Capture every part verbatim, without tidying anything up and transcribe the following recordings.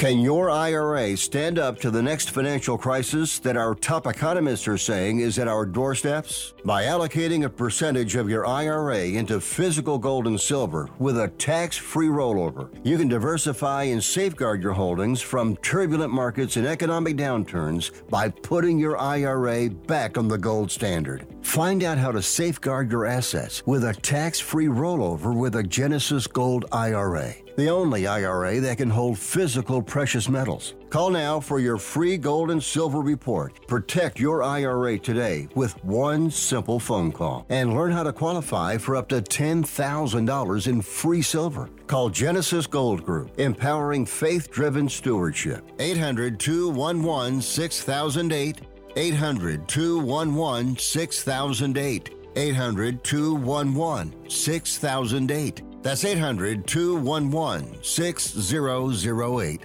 Can your I R A stand up to the next financial crisis that our top economists are saying is at our doorsteps? By allocating a percentage of your I R A into physical gold and silver with a tax-free rollover, you can diversify and safeguard your holdings from turbulent markets and economic downturns by putting your I R A back on the gold standard. Find out how to safeguard your assets with a tax-free rollover with a Genesis Gold I R A, the only I R A that can hold physical precious metals. Call now for your free gold and silver report. Protect your I R A today with one simple phone call and learn how to qualify for up to ten thousand dollars in free silver. Call Genesis Gold Group, empowering faith-driven stewardship. eight hundred, two one one, six thousand eight. eight hundred, two one one, six thousand eight. eight hundred, two one one, six thousand eight. That's eight hundred, two one one, six thousand eight.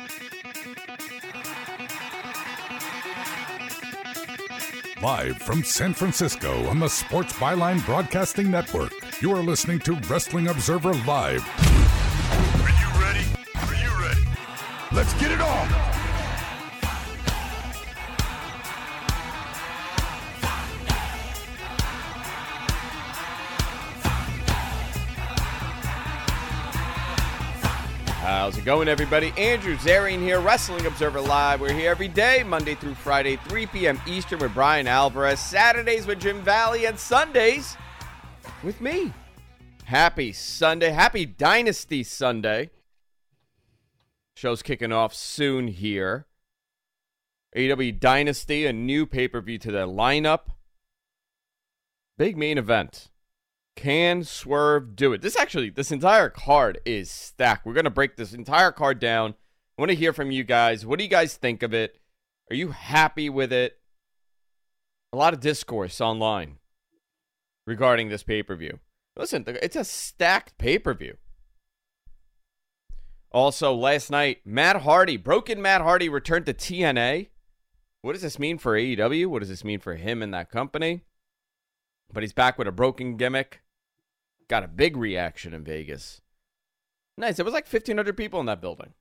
Live from San Francisco on the Sports Byline Broadcasting Network, you are listening to Wrestling Observer Live. Are you ready? Are you ready? Let's get it on! How's it going, everybody? Andrew Zarian here, Wrestling Observer Live. We're here every day, Monday through Friday, three p.m. Eastern with Brian Alvarez, Saturdays with Jim Valley, and Sundays with me. Happy Sunday. Happy Dynasty Sunday. Show's kicking off soon here. A E W Dynasty, a new pay-per-view to the lineup. Big main event. Can Swerve do it? This actually, this entire card is stacked. We're going to break this entire card down. I want to hear from you guys. What do you guys think of it? Are you happy with it? A lot of discourse online regarding this pay-per-view. Listen, it's a stacked pay-per-view. Also, last night, Matt Hardy, broken Matt Hardy, returned to T N A. What does this mean for A E W? What does this mean for him and that company? But he's back with a broken gimmick. Got a big reaction in Vegas. Nice. It was like fifteen hundred people in that building.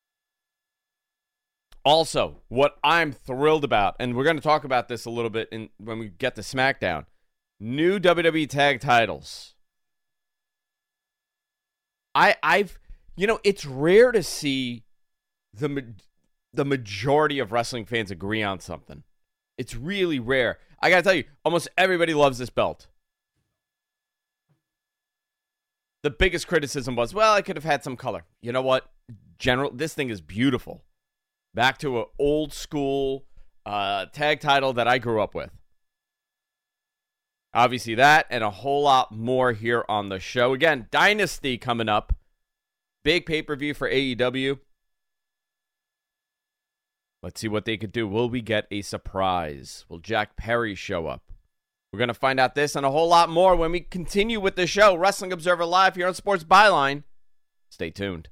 Also, what I'm thrilled about, and we're going to talk about this a little bit in, when we get to SmackDown, new W W E tag titles. I, I've, you know, it's rare to see the the majority of wrestling fans agree on something. It's really rare. I got to tell you, almost everybody loves this belt. The biggest criticism was, well, I could have had some color. You know what? General, this thing is beautiful. Back to an old school uh, tag title that I grew up with. Obviously that and a whole lot more here on the show. Again, Dynasty coming up. Big pay-per-view for A E W. Let's see what they could do. Will we get a surprise? Will Jack Perry show up? We're going to find out this and a whole lot more when we continue with the show. Wrestling Observer Live here on Sports Byline. Stay tuned.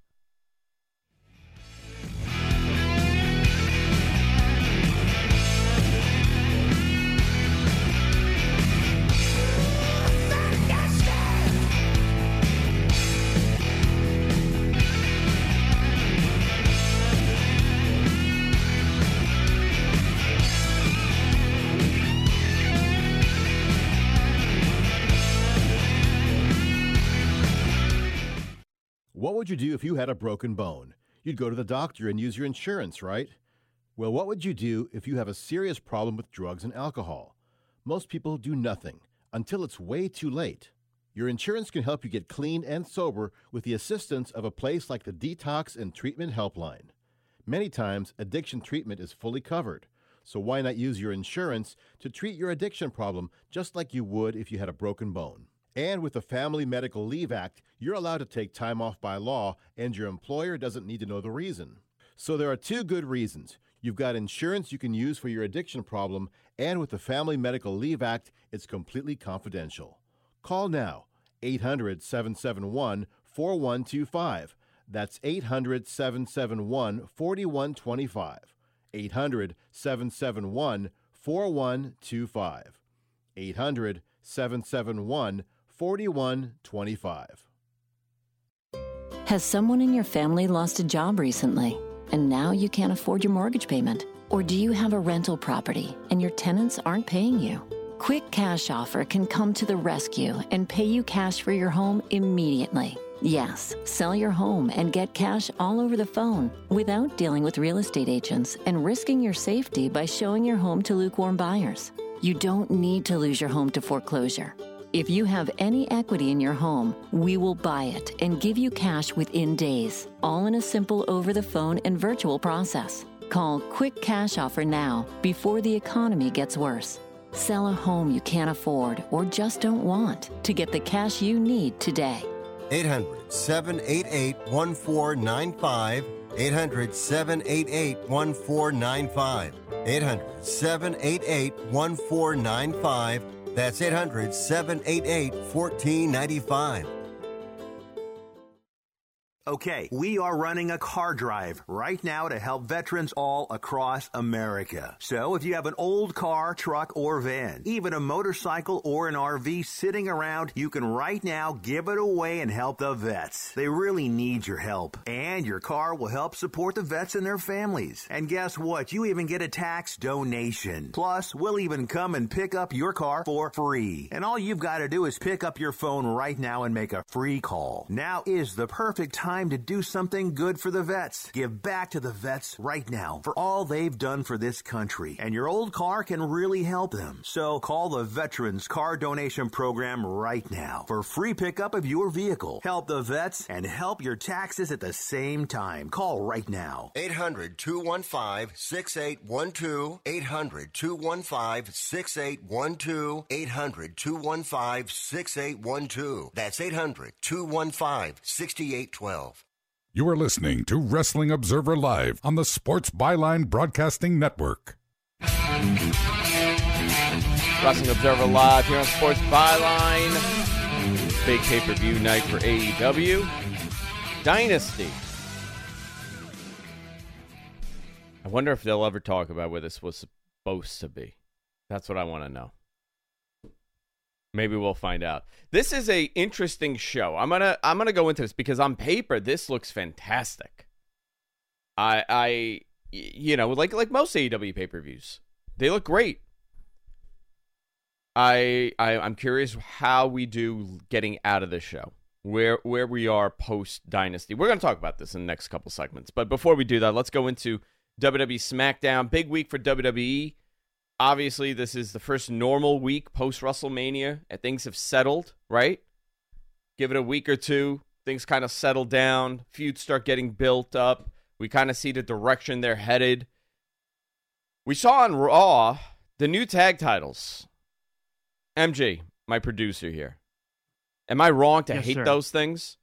What would you do if you had a broken bone? You'd go to the doctor and use your insurance, right? Well, what would you do if you have a serious problem with drugs and alcohol? Most people do nothing until it's way too late. Your insurance can help you get clean and sober with the assistance of a place like the Detox and Treatment Helpline. Many times, addiction treatment is fully covered, so why not use your insurance to treat your addiction problem just like you would if you had a broken bone? And with the Family Medical Leave Act, you're allowed to take time off by law, and your employer doesn't need to know the reason. So there are two good reasons. You've got insurance you can use for your addiction problem, and with the Family Medical Leave Act, it's completely confidential. Call now, eight hundred, seven seven one, four one two five. That's eight hundred, seven seven one, four one two five. eight hundred, seven seven one, four one two five. eight hundred, seven seven one, four one two five. Has someone in your family lost a job recently? and now you can't afford your mortgage payment? Or do you have a rental property and your tenants aren't paying you? Quick Cash Offer can come to the rescue and pay you cash for your home immediately. Yes, sell your home and get cash all over the phone without dealing with real estate agents and risking your safety by showing your home to lukewarm buyers. You don't need to lose your home to foreclosure. If you have any equity in your home, we will buy it and give you cash within days, all in a simple over-the-phone and virtual process. Call Quick Cash Offer now before the economy gets worse. Sell a home you can't afford or just don't want to get the cash you need today. eight hundred, seven eight eight, one four nine five. eight hundred, seven eight eight, one four nine five. eight hundred, seven eight eight, one four nine five. That's eight hundred, seven eight eight, one four nine five. Okay, we are running a car drive right now to help veterans all across America. So if you have an old car, truck, or van, even a motorcycle or an R V sitting around, you can right now give it away and help the vets. They really need your help. And your car will help support the vets and their families. And guess what? You even get a tax donation. Plus, we'll even come and pick up your car for free. And all you've got to do is pick up your phone right now and make a free call. Now is the perfect time to do something good for the vets. Give back to the vets right now for all they've done for this country. And your old car can really help them. So call the Veterans Car Donation Program right now for free pickup of your vehicle. Help the vets and help your taxes at the same time. Call right now. eight hundred, two one five, six eight one two. eight hundred, two one five, six eight one two. eight hundred, two one five, six eight one two. That's eight hundred, two one five, six eight one two. You are listening to Wrestling Observer Live on the Sports Byline Broadcasting Network. Wrestling Observer Live here on Sports Byline. Big pay-per-view night for A E W. Dynasty. I wonder if they'll ever talk about where this was supposed to be. That's what I want to know. Maybe we'll find out. This is a interesting show. I'm gonna I'm gonna go into this because on paper this looks fantastic. I I you know like like most A E W pay-per-views, they look great. I, I I'm curious how we do getting out of the show, where where we are post Dynasty. We're gonna talk about this in the next couple segments, but before we do that, let's go into W W E SmackDown. Big week for W W E. Obviously, this is the first normal week post-WrestleMania, and things have settled, right? Give it a week or two, things kind of settle down, feuds start getting built up. We kind of see the direction they're headed. We saw on Raw the new tag titles. M J, my producer here. Am I wrong to yes, hate sir. those things?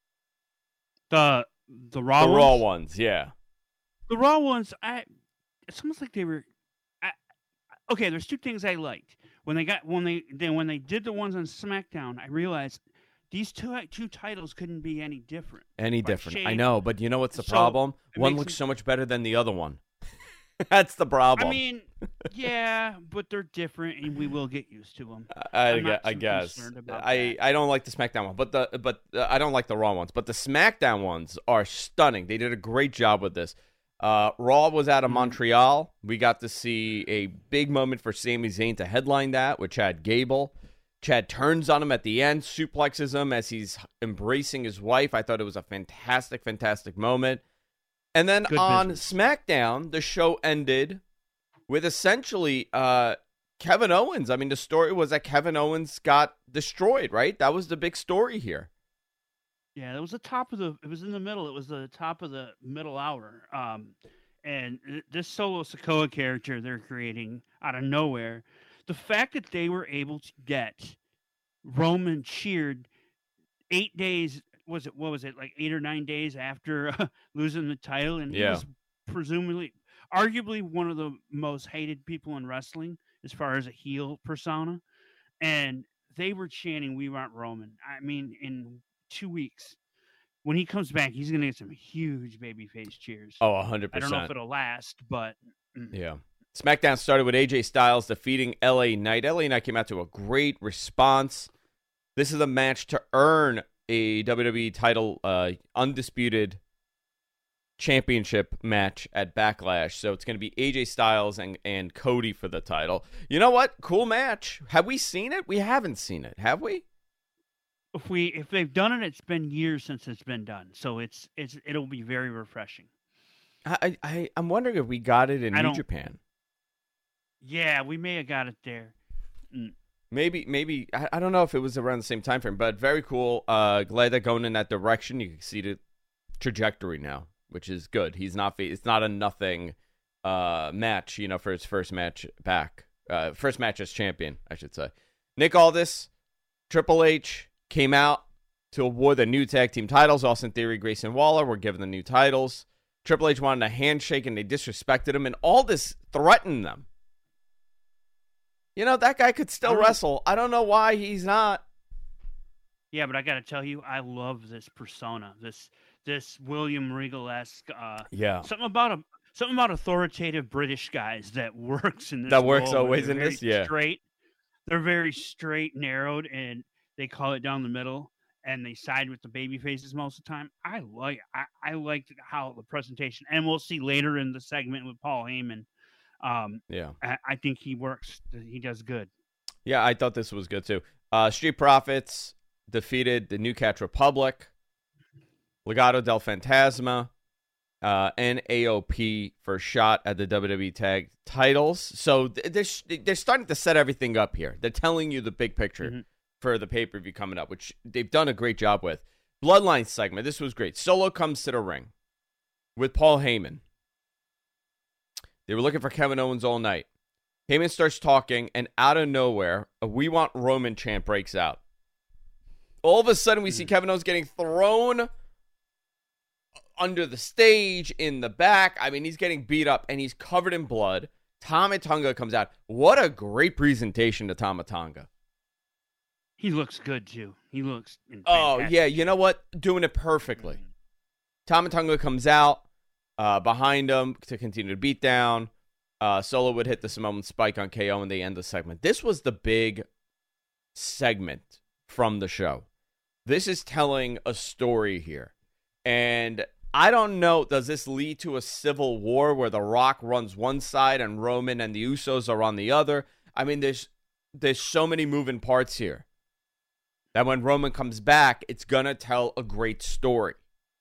The the Raw The ones? Raw ones, yeah. The Raw ones, I it's almost like they were I, okay, there's two things I liked. When they got when they then when they did the ones on SmackDown, I realized these two two titles couldn't be any different. Any Like different. I Shane- know, but you know what's the So, problem? it One makes looks me- so much better than the other one. That's the problem. I mean, yeah, but they're different, and we will get used to them. I, I'm not I too guess concerned about I, that. I don't like the SmackDown one, but the but uh, I don't like the Raw ones. But the SmackDown ones are stunning. They did a great job with this. Uh, Raw was out of Mm-hmm. Montreal. We got to see a big moment for Sami Zayn to headline that with Chad Gable. Chad turns on him at the end, suplexes him as he's embracing his wife. I thought it was a fantastic, fantastic moment. And then Good on business. SmackDown, the show ended with essentially uh, Kevin Owens. I mean, the story was that Kevin Owens got destroyed, right? That was the big story here. Yeah, it was the top of the. It was in the middle. It was the top of the middle hour. Um, and th- this Solo Sikoa character they're creating out of nowhere, the fact that they were able to get Roman cheered eight days was it? What was it like eight or nine days after uh, losing the title, and he Yeah. was presumably, arguably one of the most hated people in wrestling as far as a heel persona, and they were chanting, "We want Roman." I mean, in two weeks, when he comes back, he's going to get some huge babyface cheers. Oh, one hundred I percent. don't know if it'll last, but mm. Yeah. SmackDown started with A J Styles defeating L A Knight. L A Knight came out to a great response. This is a match to earn a W W E title, uh, undisputed championship match at Backlash. So it's going to be A J Styles and, and Cody for the title. You know what? Cool match. Have we seen it? We haven't seen it, have we? If we if they've done it, it's been years since it's been done. So it's it's it'll be very refreshing. I, I I'm wondering if we got it in I New don't- Japan. Yeah, we may have got it there. Mm. Maybe, maybe I, I don't know if it was around the same time frame, but very cool. Uh, glad they're going in that direction. You can see the trajectory now, which is good. He's not. It's not a nothing uh, match, you know, for his first match back, uh, first match as champion, I should say. Nick Aldis, Triple H came out to award the new tag team titles. Austin Theory, Grayson Waller were given the new titles. Triple H wanted a handshake and they disrespected him, and Aldis threatened them. You know, that guy could still wrestle. I don't know why he's not. Yeah, but I got to tell you, I love this persona. This this William Regal-esque. Uh, Yeah. Something about a something about authoritative British guys that works in this. That works role, where always they're in very this? Yeah. Straight. They're very straight, narrowed, and they call it down the middle, and they side with the baby faces most of the time. I like I, I like how the presentation, and we'll see later in the segment with Paul Heyman. Um, Yeah. I, I think he works. He does good. Yeah, I thought this was good too. Uh, Street Profits defeated the New Catch Republic, Legado del Fantasma, uh, and A O P for a shot at the W W E Tag titles. So th- they're, sh- they're starting to set everything up here. They're telling you the big picture Mm-hmm. for the pay-per-view coming up, which they've done a great job with. Bloodline segment. This was great. Solo comes to the ring with Paul Heyman. They were looking for Kevin Owens all night. Heyman starts talking, and out of nowhere, a "We Want Roman" chant breaks out. All of a sudden, we see Kevin Owens getting thrown under the stage, in the back. I mean, he's getting beat up, and he's covered in blood. Tama Tonga comes out. What a great presentation to Tama Tonga. He looks good too. He looks. Oh, fantastic. yeah. You know what? Doing it perfectly. Tama Tonga comes out uh, behind him to continue to beat down. Uh, Solo would hit the Samoan spike on K O, and they end the segment. This was the big segment from the show. This is telling a story here. And I don't know, does this lead to a civil war where The Rock runs one side and Roman and the Usos are on the other? I mean, there's there's so many moving parts here that when Roman comes back, it's going to tell a great story.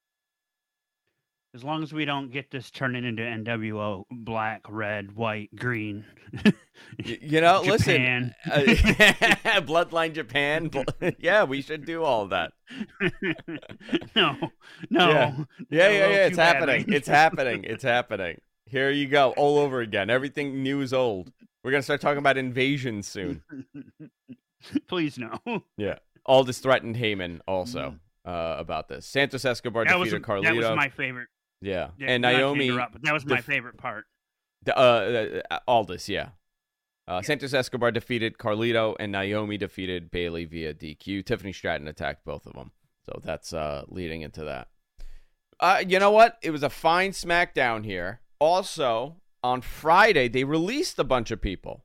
As long as we don't get this turning into N W O, black, red, white, green. Y- you know, Japan. listen, uh, Bloodline Japan. Bl- yeah, we should do all of that. no, no. Yeah, yeah, A yeah, little yeah. It's too bad, happening. right? It's happening. It's happening. Here you go, all over again. Everything new is old. We're going to start talking about invasion soon. Please no. Yeah. Aldis threatened Heyman also uh, about this. Santos Escobar That was, defeated that Carlito. was my favorite. yeah. Yeah, And not to Naomi. interrupt, but that was my def- favorite part. Uh, uh, uh, Aldis, yeah. Uh, Santos Escobar defeated Carlito, and Naomi defeated Bailey via D Q. Tiffany Stratton attacked both of them. So that's uh, leading into that. Uh, you know what? It was a fine SmackDown here. Also, on Friday, they released a bunch of people.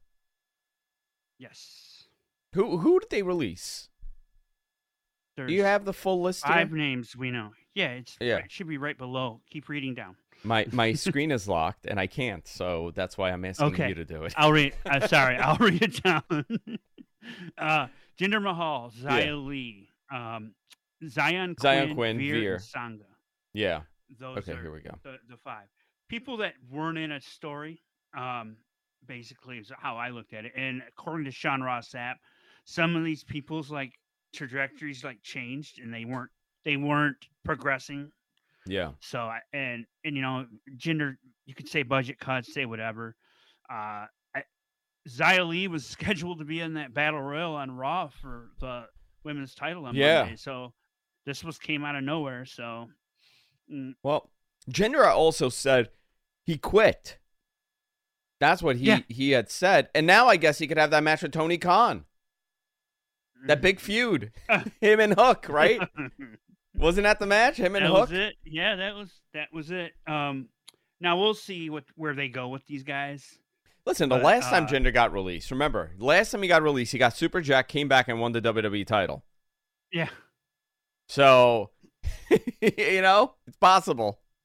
Yes. Who who did they release? There's Do you have the full list five here? names we know. Yeah, it's Yeah. it should be right below. Keep reading down. My my screen is locked, and I can't, so that's why I'm asking Okay. you to do it. I'll read. Uh, sorry, I'll read it down. uh, Jinder Mahal, Xia Yeah. Li, um, Zion Quinn, Zion Quinn, Veer, Veer. and Sangha. Yeah. Those Okay, are here we go. The, the five people that weren't in a story. Um, basically, is how I looked at it. And according to Sean Ross Sapp, some of these people's like trajectories like changed, and they weren't they weren't progressing. Yeah. So I and and you know, Jinder, you could say budget cuts, say whatever. Uh, I, Xia Li was scheduled to be in that battle royal on Raw for the women's title on Yeah. Monday. So this was came out of nowhere. So mm, Well, Jinder also said he quit. That's what he, Yeah. he had said. And now I guess he could have that match with Tony Khan. That big feud. Him and Hook, right? Wasn't that the match? Him and that Hook? was it. Yeah, that was that was it. Um, now we'll see what where they go with these guys. Listen, the But, last time uh, Jinder got released, remember, last time he got released, he got Super Jack, came back and won the W W E title. Yeah. So, you know, it's possible.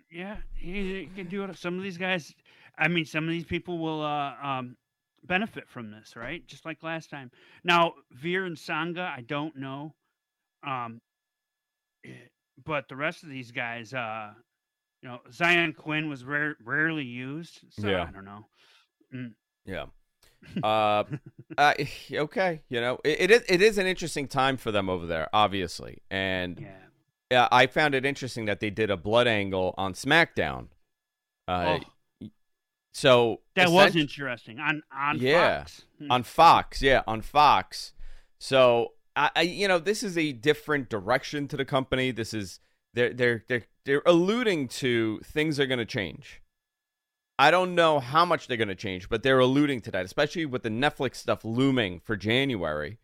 Yeah, he, he can do it. Some of these guys, I mean, some of these people will uh, um, benefit from this, right? Just like last time. Now, Veer and Sangha, I don't know. Um, but the rest of these guys, uh, you know, Zion Quinn was rare, rarely used. So Yeah. I don't know. Mm. Yeah. uh, uh, okay. You know, it, it is it is an interesting time for them over there, obviously, and Yeah. yeah, I found it interesting that they did a blood angle on SmackDown. Uh, Oh, so that was essen- interesting on on Yeah. Fox. Hmm. on Fox, yeah, on Fox. So I, I, you know, this is a different direction to the company. This is they're they're they're they're alluding to things are going to change. I don't know how much they're going to change, but they're alluding to that, especially with the Netflix stuff looming for January.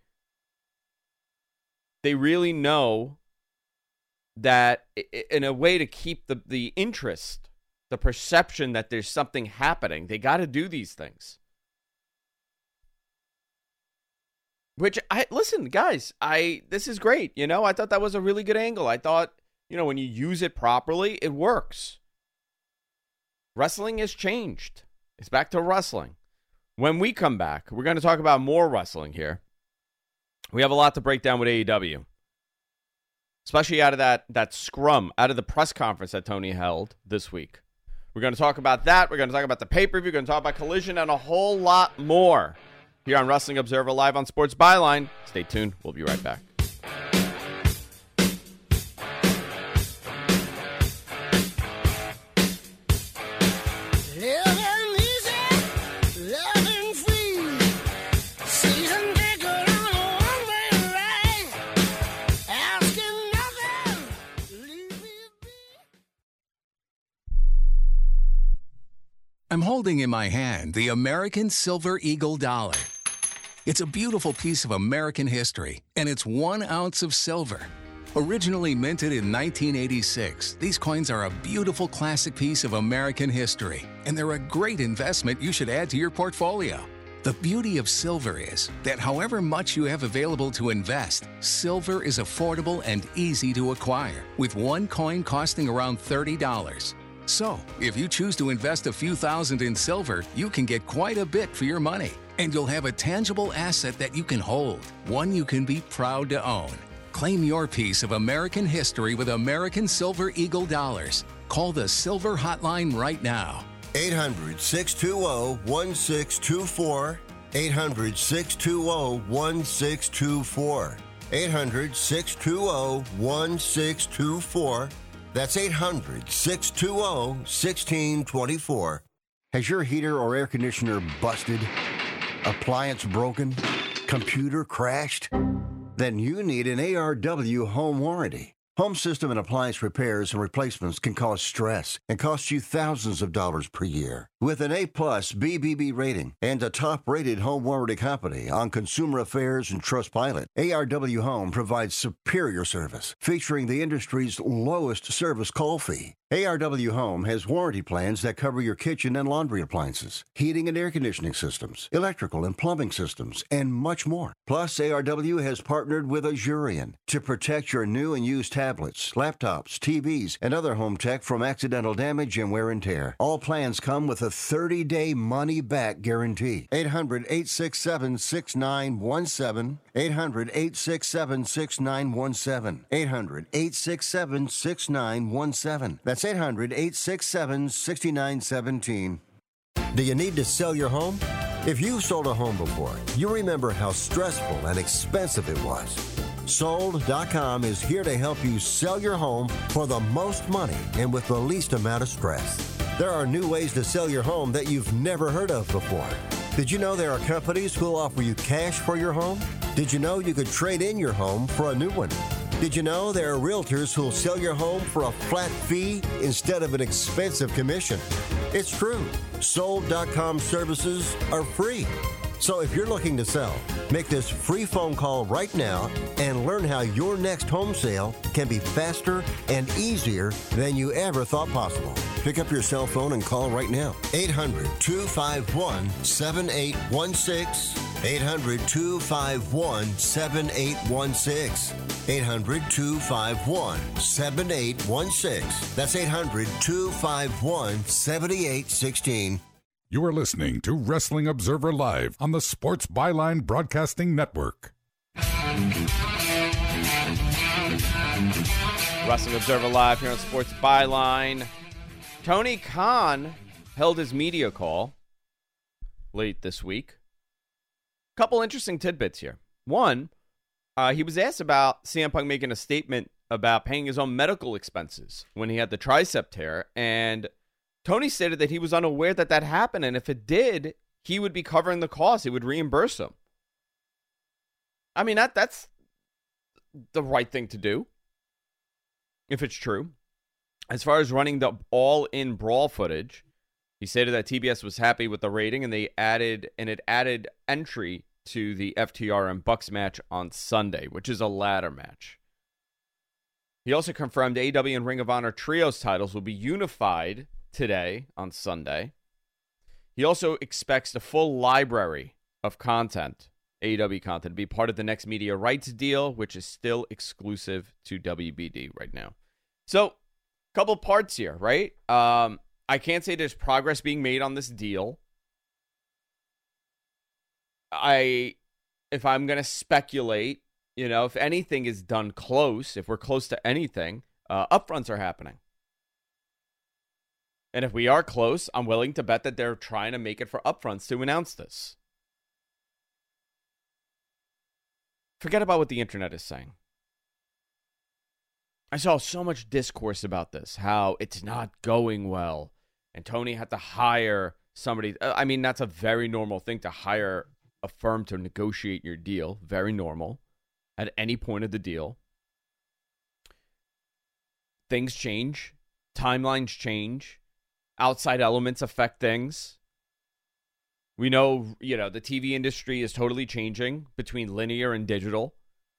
They really know that in a way to keep the, the interest, the perception that there's something happening, they got to do these things. Which, I listen, guys, I this is great. You know, I thought that was a really good angle. I thought, you know, when you use it properly, it works. Wrestling has changed. It's back to wrestling. When we come back, we're going to talk about more wrestling here. We have a lot to break down with A E W. Especially out of that, that scrum, out of the press conference that Tony held this week. We're going to talk about that. We're going to talk about the pay-per-view. We're going to talk about Collision and a whole lot more here on Wrestling Observer Live on Sports Byline. Stay tuned. We'll be right back. I'm holding in my hand the American Silver Eagle Dollar. It's a beautiful piece of American history, and it's one ounce of silver. Originally minted in nineteen eighty-six, these coins are a beautiful classic piece of American history, and they're a great investment you should add to your portfolio. The beauty of silver is that however much you have available to invest, silver is affordable and easy to acquire, with one coin costing around thirty dollars. So, if you choose to invest a few thousand in silver, you can get quite a bit for your money. And you'll have a tangible asset that you can hold, one you can be proud to own. Claim your piece of American history with American Silver Eagle Dollars. Call the Silver Hotline right now. eight hundred, six two zero, one six two four. eight hundred, six two zero, one six two four. eight hundred, six two zero, one six two four. That's eight hundred, six two zero, one six two four. Has your heater or air conditioner busted? Appliance broken? Computer crashed? Then you need an A R W home warranty. Home system and appliance repairs and replacements can cause stress and cost you thousands of dollars per year. With an A-plus B B B rating and a top-rated home warranty company on Consumer Affairs and Trustpilot, A R W Home provides superior service, featuring the industry's lowest service call fee. A R W Home has warranty plans that cover your kitchen and laundry appliances, heating and air conditioning systems, electrical and plumbing systems, and much more. Plus, A R W has partnered with Azurion to protect your new and used tablets, laptops, T Vs, and other home tech from accidental damage and wear and tear. All plans come with a thirty-day money-back guarantee. eight hundred, eight six seven, six nine one seven. eight hundred, eight six seven, six nine one seven. eight hundred, eight six seven, six nine one seven. That's eight hundred, eight six seven, six nine one seven. Do you need to sell your home? If you've sold a home before, you remember how stressful and expensive it was. Sold dot com is here to help you sell your home for the most money and with the least amount of stress. There are new ways to sell your home that you've never heard of before. Did you know there are companies who'll offer you cash for your home? Did you know you could trade in your home for a new one? Did you know there are realtors who'll sell your home for a flat fee instead of an expensive commission? It's true. Sold dot com services are free. So if you're looking to sell, make this free phone call right now and learn how your next home sale can be faster and easier than you ever thought possible. Pick up your cell phone and call right now. eight hundred, two five one, seven eight one six. eight hundred, two five one, seven eight one six. eight hundred, two five one, seven eight one six. That's eight hundred, two five one, seven eight one six. You are listening to Wrestling Observer Live on the Sports Byline Broadcasting Network. Wrestling Observer Live here on Sports Byline. Tony Khan held his media call late this week. Couple interesting tidbits here. One, uh, he was asked about C M Punk making a statement about paying his own medical expenses when he had the tricep tear, and Tony stated that he was unaware that that happened, and if it did, he would be covering the cost. He would reimburse him. I mean, that that's the right thing to do, if it's true. As far as running the all-in brawl footage, he stated that T B S was happy with the rating, and they added and it added entry to the F T R and Bucks match on Sunday, which is a ladder match. He also confirmed A E W and Ring of Honor Trios titles will be unified today on Sunday. He also expects the full library of content, A E W content, to be part of the next media rights deal, which is still exclusive to W B D right now. So, couple parts here, right? Um, I can't say there's progress being made on this deal. I, if I'm going to speculate, you know, if anything is done close, if we're close to anything, uh, upfronts are happening. And if we are close, I'm willing to bet that they're trying to make it for upfronts to announce this. Forget about what the internet is saying. I saw so much discourse about this, how it's not going well, and Tony had to hire somebody. I mean, that's a very normal thing to hire a firm to negotiate your deal. Very normal at any point of the deal. Things change. Timelines change. Outside elements affect things. We know, you know, the T V industry is totally changing between linear and digital.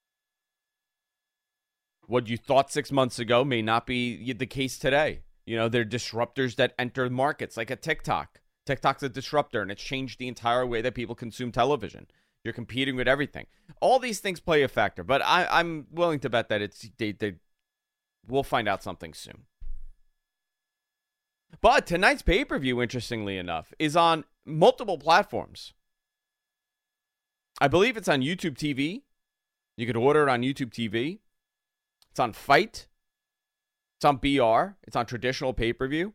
What you thought six months ago may not be the case today. You know, they're disruptors that enter markets, like a TikTok. TikTok's a disruptor, and it's changed the entire way that people consume television. You're competing with everything. All these things play a factor, but I, I'm willing to bet that it's they, they, we'll find out something soon. But tonight's pay-per-view, interestingly enough, is on multiple platforms. I believe it's on YouTube T V. You could order it on YouTube T V. It's on Fight. It's on B R. It's on traditional pay-per-view.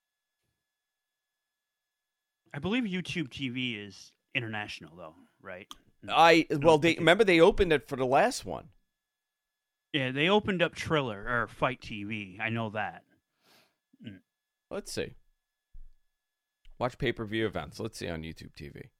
I believe YouTube T V is international, though, right? I well, they remember they opened it for the last one. Yeah, they opened up Triller or Fight T V. I know that. Mm. Let's see. Watch pay-per-view events. Let's see on YouTube T V.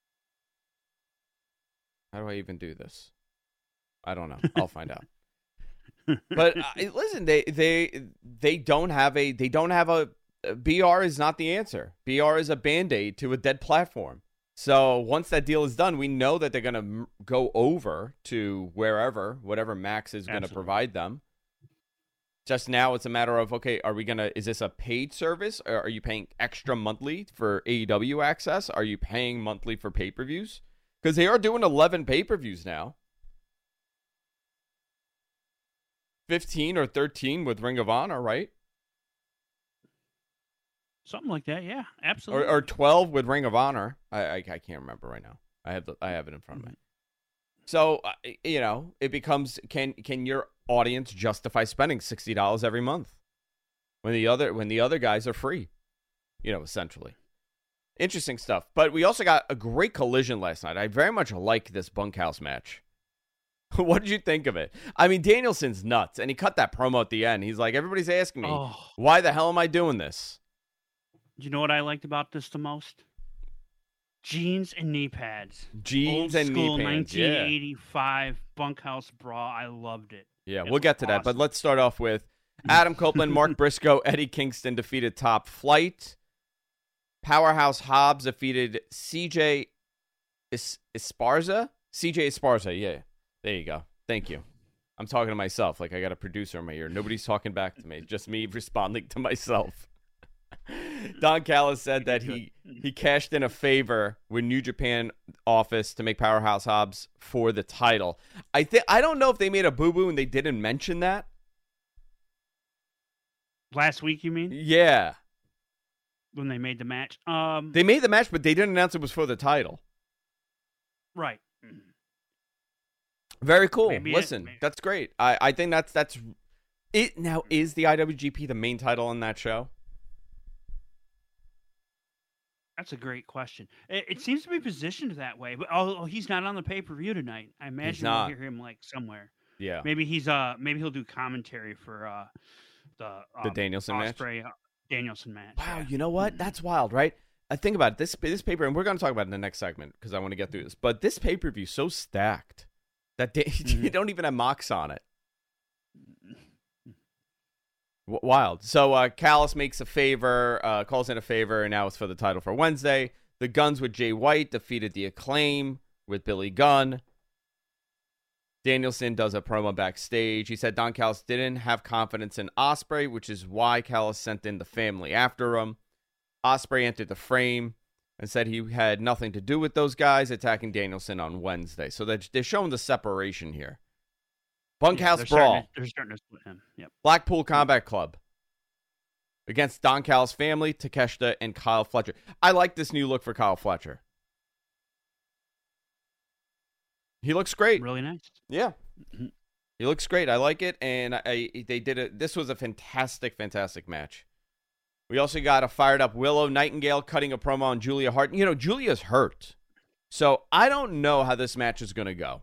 How do I even do this? I don't know. I'll find out. But uh, listen, they they they don't have a they don't have a, a B R is not the answer. B R is a band-aid to a dead platform. So once that deal is done, we know that they're going to m- go over to wherever, whatever Max is going to provide them. Just now, it's a matter of, okay, are we going to, is this a paid service? Or are you paying extra monthly for A E W access? Are you paying monthly for pay-per-views? Because they are doing eleven pay-per-views now. fifteen or thirteen with Ring of Honor, right? Something like that, yeah, absolutely. Or, or twelve with Ring of Honor. I, I I can't remember right now. I have the, I have it in front of me. So uh, you know, it becomes can can your audience justify spending sixty dollars every month when the other when the other guys are free? You know, essentially. Interesting stuff. But we also got a great collision last night. I very much like this bunkhouse match. What did you think of it? I mean, Danielson's nuts, and he cut that promo at the end. He's like, everybody's asking me, oh. why the hell am I doing this? Do you know what I liked about this the most? Jeans and knee pads. Jeans Old and school knee pads, nineteen eighty-five yeah. bunkhouse brawl. I loved it. Yeah, it we'll get to awesome. that, but let's start off with Adam Copeland, Mark Briscoe, Eddie Kingston defeated Top Flight. Powerhouse Hobbs defeated C J Is- Esparza? C J Esparza, yeah. There you go. Thank you. I'm talking to myself like I got a producer in my ear. Nobody's talking back to me. Just me responding to myself. Don Callis said that he, he cashed in a favor with New Japan office to make Powerhouse Hobbs for the title. I think I don't know if they made a boo-boo and they didn't mention that. Last week, you mean? Yeah. When they made the match? Um, They made the match, but they didn't announce it was for the title. Right. Very cool. Maybe Listen, it, maybe. that's great. I, I think that's that's it. Now, is the I W G P the main title on that show? That's a great question. It, it seems to be positioned that way, but oh, he's not on the pay per view tonight. I imagine we'll not. hear him like somewhere. Yeah. Maybe he's uh maybe he'll do commentary for uh the um, The Danielson match? Ospreay, uh, Danielson match. Wow, yeah. you know what? That's wild, right? I think about it. This this paper, and we're going to talk about it in the next segment because I want to get through this. But this pay per view so stacked that they, Mm-hmm. they don't even have Mox on it. W- wild. So uh, Callis makes a favor, uh, calls in a favor, and now it's for the title for Wednesday. The Guns with Jay White defeated the Acclaim with Billy Gunn. Danielson does a promo backstage. He said Don Callis didn't have confidence in Ospreay, which is why Callis sent in the family after him. Ospreay entered the frame and said he had nothing to do with those guys attacking Danielson on Wednesday. So they're, they're showing the separation here. Bunkhouse they're Brawl. starting to- they're starting to split him. Yep. Blackpool Combat Club against Don Callis' family, Takeshita, and Kyle Fletcher. I like this new look for Kyle Fletcher. He looks great. Really nice. Yeah. He looks great. I like it. And I, I they did it. This was a fantastic, fantastic match. We also got a fired up Willow Nightingale cutting a promo on Julia Hart. You know, Julia's hurt. So I don't know how this match is going to go.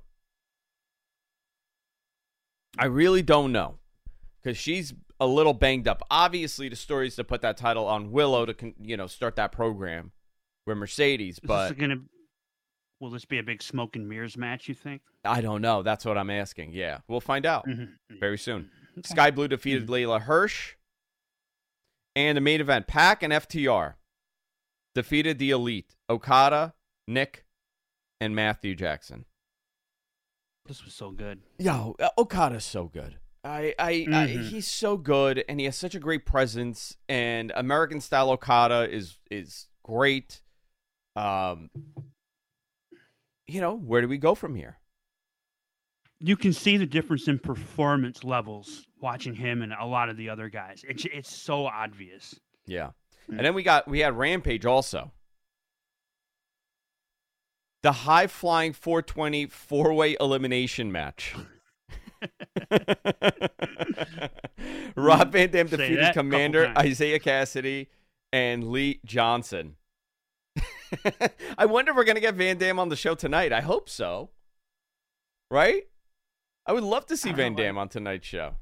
I really don't know. Because she's a little banged up. Obviously, the story is to put that title on Willow to, you know, start that program with Mercedes. Is But this gonna, will this be a big smoke and mirrors match, you think? I don't know. That's what I'm asking. Yeah, we'll find out Mhm. very soon. Okay. Sky Blue defeated Layla Hirsch. And the main event, Pac and F T R defeated the Elite, Okada, Nick, and Matthew Jackson. This was so good. Yo, uh, Okada's so good. I, I, I, Mhm. he's so good, and he has such a great presence. And American style Okada is is great. Um, you know, where do we go from here? You can see the difference in performance levels watching him and a lot of the other guys. It's it's so obvious. Yeah, and then we got we had Rampage also. The high flying four twenty four way elimination match. Rob Van Dam Say defeated that a couple Commander times. Isaiah Cassidy and Lee Johnson. I wonder if we're going to get Van Dam on the show tonight. I hope so. Right? I would love to see I don't Van know, Dam on tonight's show.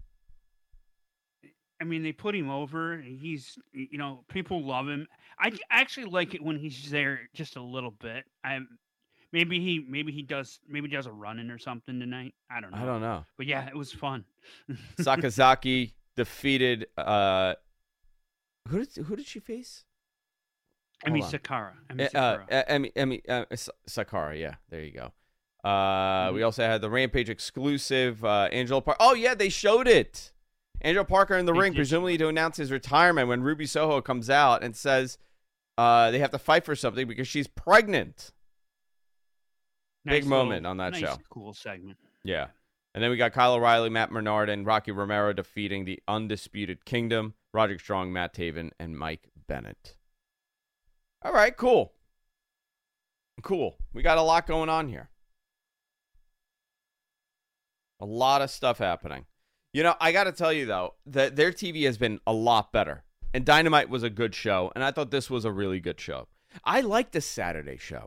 I mean, they put him over. He's, you know, people love him. I actually like it when he's there just a little bit. I maybe he maybe he does maybe he does a run-in or something tonight. I don't know. I don't know. But yeah, it was fun. Sakazaki defeated uh who did who did she face? Emi Hold on. Sakara. Emi Uh, Sakura. uh, Emi, Emi, uh, Sa- Sakara, yeah, there you go. Uh, Mm-hmm. We also had the Rampage exclusive, uh, Angelo Parker. Oh, yeah, they showed it. Angelo Parker in the They ring, did presumably to announce his retirement when Ruby Soho comes out and says uh, they have to fight for something because she's pregnant. big Nice moment little- on that nice, show. Cool segment. Yeah. And then we got Kyle O'Reilly, Matt Bernard, and Rocky Romero defeating the Undisputed Kingdom, Roderick Strong, Matt Taven, and Mike Bennett. All right, cool. Cool. We got a lot going on here. A lot of stuff happening. You know, I got to tell you, though, that their T V has been a lot better. And Dynamite was a good show, and I thought this was a really good show. I like this Saturday show.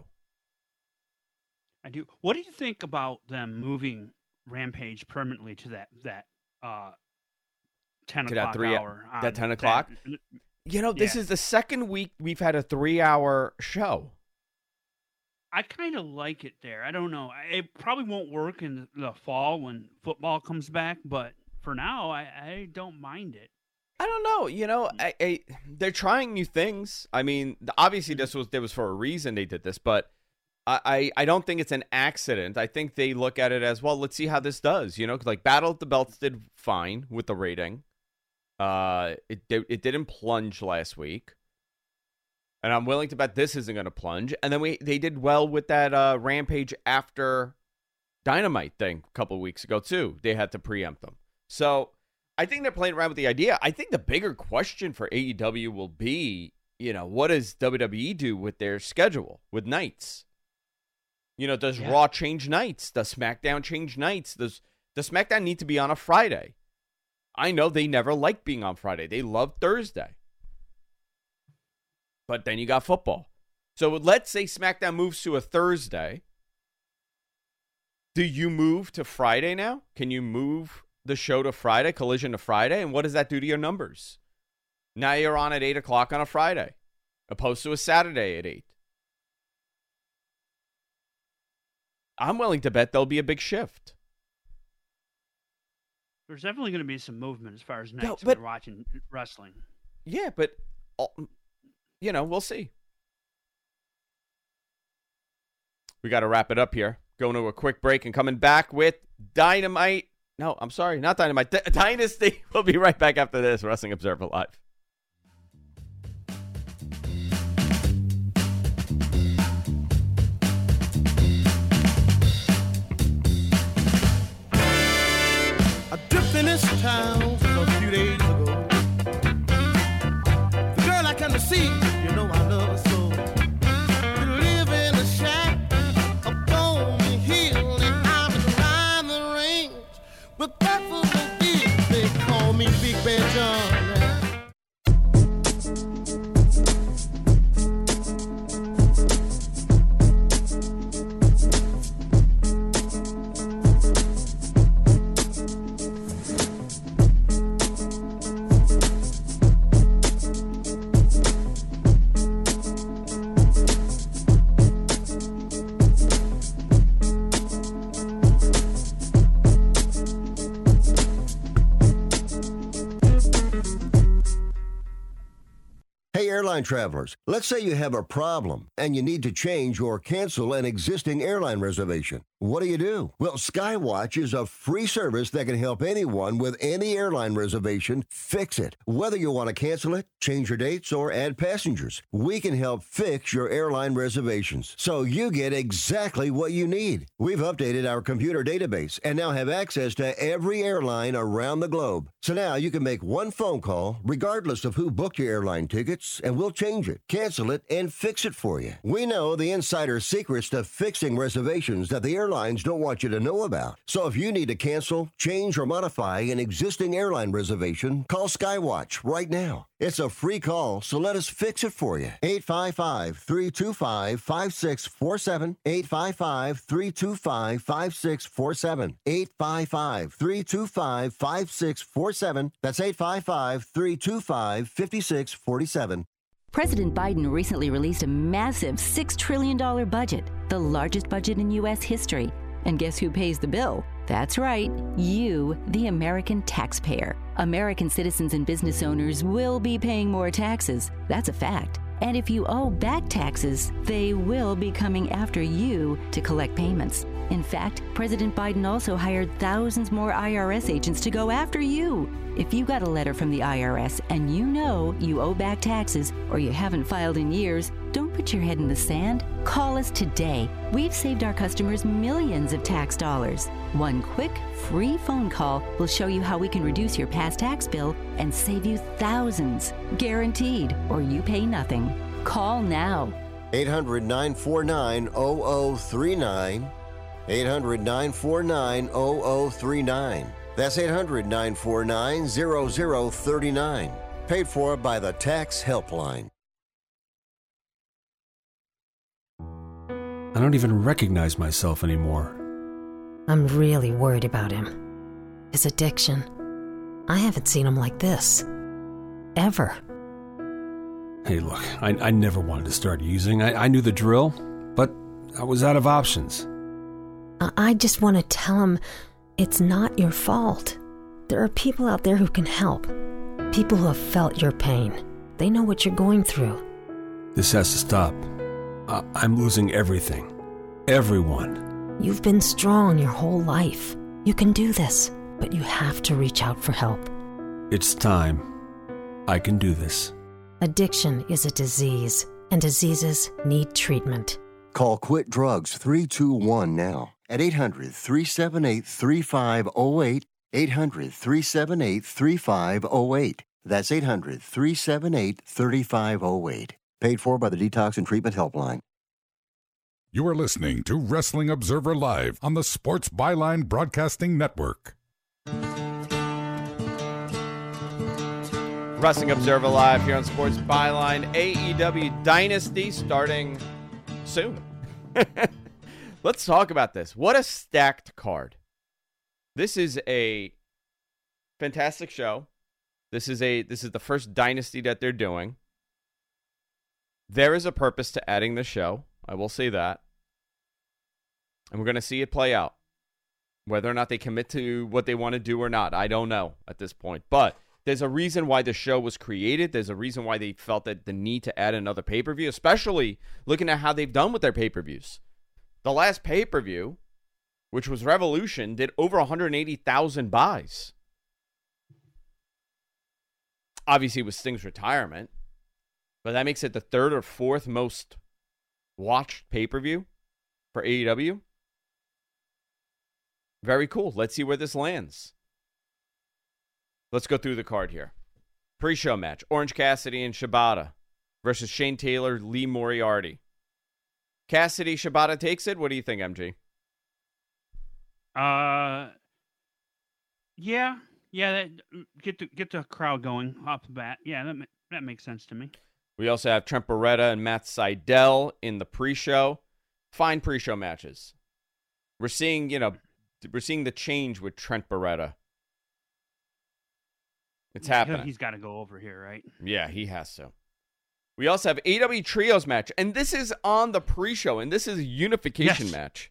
I do. What do you think about them moving Rampage permanently to that that uh ten To that o'clock three- hour? that on ten o'clock? You know, this Yeah. is the second week we've had a three-hour show. I kind of like it there. I don't know. I- It probably won't work in the fall when football comes back, but for now, I, I don't mind it. I don't know. You know, I, I, they're trying new things. I mean, obviously this was there was for a reason they did this, but I, I, I don't think it's an accident. I think they look at it as, well, let's see how this does. You know, 'cause like Battle of the Belts did fine with the rating. Uh, it it didn't plunge last week, and I'm willing to bet this isn't going to plunge. And then we they did well with that uh, Rampage after Dynamite thing a couple of weeks ago too. They had to preempt them, so I think they're playing around with the idea. I think the bigger question for A E W will be, you know, what does W W E do with their schedule with nights? You know, does yeah. Raw change nights? Does SmackDown change nights? Does does SmackDown need to be on a Friday? I know they never liked being on Friday. They love Thursday. But then you got football. So let's say SmackDown moves to a Thursday. Do you move to Friday now? Can you move the show to Friday, Collision to Friday? And what does that do to your numbers? Now you're on at eight o'clock on a Friday, opposed to a Saturday at eight. I'm willing to bet there'll be a big shift. There's definitely going to be some movement as far as nights no, but, we're watching wrestling. Yeah, but, you know, we'll see. We got to wrap it up here. Going to a quick break and coming back with Dynamite. No, I'm sorry, not Dynamite. D- Dynasty. We'll be right back after this. Wrestling Observer Live. In this town a few days ago, the girl I come to see, you know I love her so. We live in a shack up on the hill, and I'm behind the range with Buffalo Bills. They call me Big Bad John. Airline travelers, let's say you have a problem and you need to change or cancel an existing airline reservation. What do you do? Well, Skywatch is a free service that can help anyone with any airline reservation fix it. Whether you want to cancel it, change your dates, or add passengers, we can help fix your airline reservations so you get exactly what you need. We've updated our computer database and now have access to every airline around the globe. So now you can make one phone call regardless of who booked your airline tickets, and we'll change it, cancel it, and fix it for you. We know the insider secrets to fixing reservations that the airlines don't want you to know about. So if you need to cancel, change, or modify an existing airline reservation, call Skywatch right now. It's a free call, so let us fix it for you. eight five five, three two five, five six four seven. eight five five, three two five, five six four seven. eight five five, three two five, five six four seven. That's eight five five, three two five, five six four seven. President Biden recently released a massive six trillion dollars budget, the largest budget in U S history. And guess who pays the bill? That's right, you, the American taxpayer. American citizens and business owners will be paying more taxes. That's a fact. And if you owe back taxes, they will be coming after you to collect payments. In fact, President Biden also hired thousands more I R S agents to go after you. If you got a letter from the I R S and you know you owe back taxes or you haven't filed in years, don't put your head in the sand. Call us today. We've saved our customers millions of tax dollars. One quick, free phone call will show you how we can reduce your past tax bill and save you thousands. Guaranteed, or you pay nothing. Call now. eight hundred, nine four nine, zero zero three nine. eight hundred, nine four nine, zero zero three nine. That's eight hundred, nine four nine, zero zero three nine. Paid for by the Tax Helpline. I don't even recognize myself anymore. I'm really worried about him. His addiction. I haven't seen him like this. Ever. Hey, look, I, I never wanted to start using. I, I knew the drill, but I was out of options. I, I just want to tell him it's not your fault. There are people out there who can help. People who have felt your pain. They know what you're going through. This has to stop. I, I'm losing everything. Everyone. You've been strong your whole life. You can do this, but you have to reach out for help. It's time. I can do this. Addiction is a disease, and diseases need treatment. Call Quit Drugs three two one now at eight hundred, three seven eight, three five zero eight, eight hundred, three seven eight, three five zero eight. That's eight hundred, three seven eight, three five zero eight. Paid for by the Detox and Treatment Helpline. You are listening to Wrestling Observer Live on the Sports Byline Broadcasting Network. Wrestling Observer Live here on Sports Byline. A E W Dynasty starting soon. Let's talk about this. What a stacked card. This is a fantastic show. This is a this is the first Dynasty that they're doing. There is a purpose to adding the show. I will say that. And we're going to see it play out. Whether or not they commit to what they want to do or not, I don't know at this point. But there's a reason why the show was created. There's a reason why they felt that the need to add another pay-per-view, especially looking at how they've done with their pay-per-views. The last pay-per-view, which was Revolution, did over one hundred eighty thousand buys. Obviously, with Sting's retirement, but that makes it the third or fourth most watched pay-per-view for A E W. Very cool. Let's see where this lands. Let's go through the card here. Pre-show match, Orange Cassidy and Shibata versus Shane Taylor, Lee Moriarty. Cassidy, Shibata takes it. What do you think, M G? Uh, yeah, yeah. That, get the get the crowd going off the bat. Yeah, that that makes sense to me. We also have Trent Beretta and Matt Sydal in the pre-show. Fine pre-show matches. We're seeing, you know, we're seeing the change with Trent Beretta. It's happening. He's got to go over here, right? Yeah, he has to. We also have A E W Trios match, and this is on the pre-show, and this is a unification yes. match.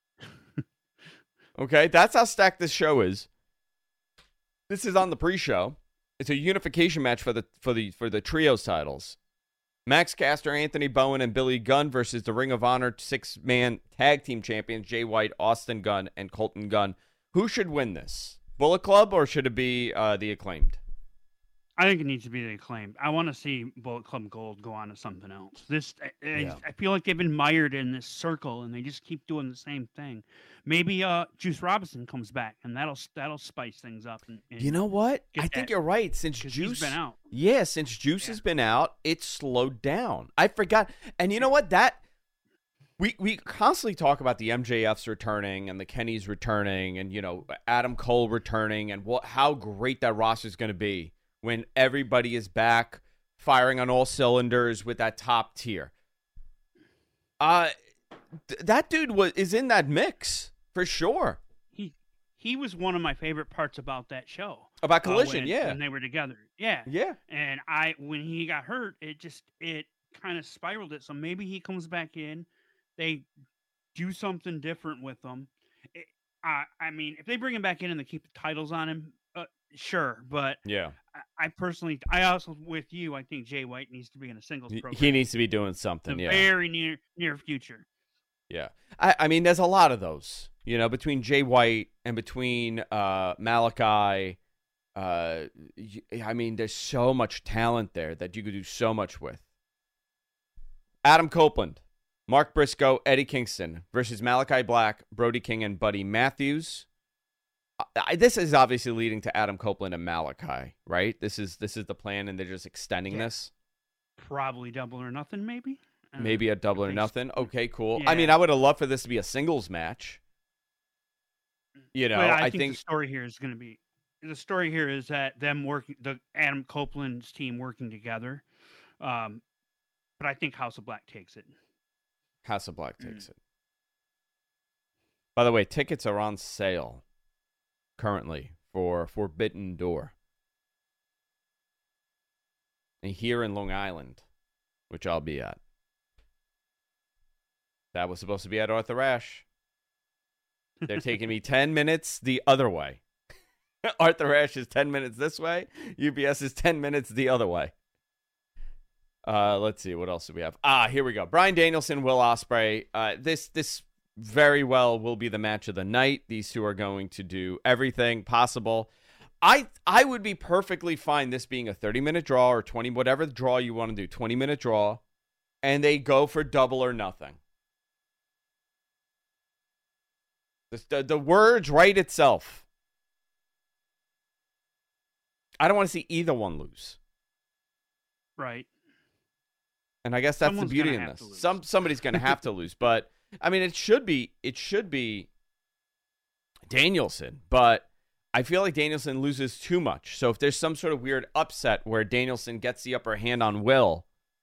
Okay, that's how stacked this show is. This is on the pre-show. It's a unification match for the for the for the Trios titles. Max Caster, Anthony Bowen, and Billy Gunn versus the Ring of Honor six-man tag team champions Jay White, Austin Gunn, and Colton Gunn. Who should win this? Bullet Club, or should it be uh, the Acclaimed? I think it needs to be the Acclaimed. I want to see Bullet Club Gold go on to something else. This, I, Yeah. I feel like they've been mired in this circle, and they just keep doing the same thing. Maybe uh, Juice Robinson comes back, and that'll that'll spice things up. And, and You know what? get I think that- you're right. Since 'cause Juice he's been out. Yeah, since Juice has been out, it's slowed down. I forgot. And you know what? That we we constantly talk about the M J Fs returning and the Kennys returning and, you know, Adam Cole returning and what how great that roster is going to be when everybody is back firing on all cylinders with that top tier. Uh th- that dude was is in that mix for sure. He he was one of my favorite parts about that show. About uh, Collision, when- yeah. when they were together, yeah, Yeah. And I when he got hurt, it just it kind of spiraled it. So maybe he comes back in, they do something different with him. It, I I mean, if they bring him back in and they keep the titles on him, uh, sure. But Yeah. I, I personally, I also with you, I think Jay White needs to be in a singles He- program. He needs to be doing in something, the yeah. very near near future. Yeah. I, I mean, there's a lot of those, you know, between Jay White and between uh, Malachi. Uh, y- I mean, there's so much talent there that you could do so much with. Adam Copeland, Mark Briscoe, Eddie Kingston versus Malachi Black, Brody King, and Buddy Matthews. I, I- this is obviously leading to Adam Copeland and Malachi, right? This is this is the plan, and they're just extending Yeah. this. Probably double or nothing, maybe. Uh, Maybe a double I or think nothing. so. Okay, cool. Yeah. I mean, I would have loved for this to be a singles match. You know, But I, I think, think the story here is going to be the story here is that them working, the Adam Copeland's team working together. Um, but I think House of Black takes it. House of Black takes Mm. it. By the way, tickets are on sale currently for Forbidden Door. And here in Long Island, which I'll be at. That was supposed to be at Arthur Ashe. They're taking me ten minutes the other way. Arthur Ashe is ten minutes this way. U B S is ten minutes the other way. Uh, let's see. What else do we have? Ah, here we go. Bryan Danielson, Will Ospreay. Uh, this this very well will be the match of the night. These two are going to do everything possible. I I would be perfectly fine this being a thirty-minute draw or twenty, whatever draw you want to do, twenty-minute draw, and they go for double or nothing. The, the, the words write itself. I don't want to see either one lose. Right. And I guess that's Someone's the beauty gonna in have this. to lose. Some somebody's going to have to lose, but I mean, it should be it should be Danielson, but I feel like Danielson loses too much. So if there's some sort of weird upset where Danielson gets the upper hand on Will,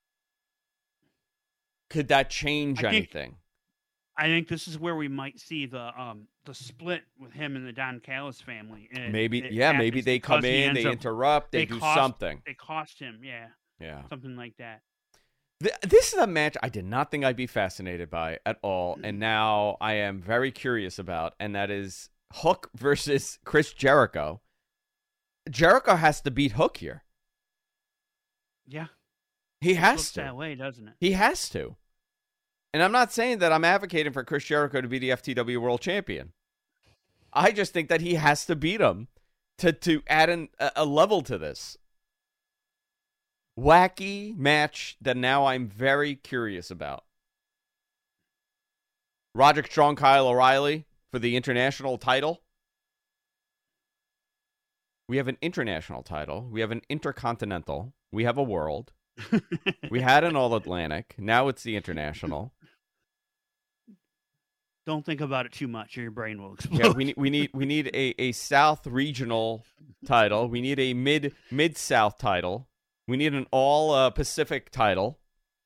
could that change I think- anything? I think this is where we might see the um the split with him and the Don Callis family. And Maybe, it yeah, maybe happens they come because he in, ends they up- interrupt, they, do cost- something. They cost him, yeah, Yeah. something like that. Th- This is a match I did not think I'd be fascinated by at all, and now I am very curious about, and that is Hook versus Chris Jericho. Jericho has to beat Hook here. Yeah, He It has looks to. that way, doesn't it? He has to. And I'm not saying that I'm advocating for Chris Jericho to be the F T W World Champion. I just think that he has to beat him to, to add an, a, a level to this. Wacky match that now I'm very curious about. Roderick Strong, Kyle O'Reilly for the international title. We have an international title. We have an intercontinental. We have a world. We had an all-Atlantic. Now it's the international. Don't think about it too much, or your brain will explode. Yeah, we need we need we need a, a South regional title. We need a mid mid South title. We need an all uh, Pacific title.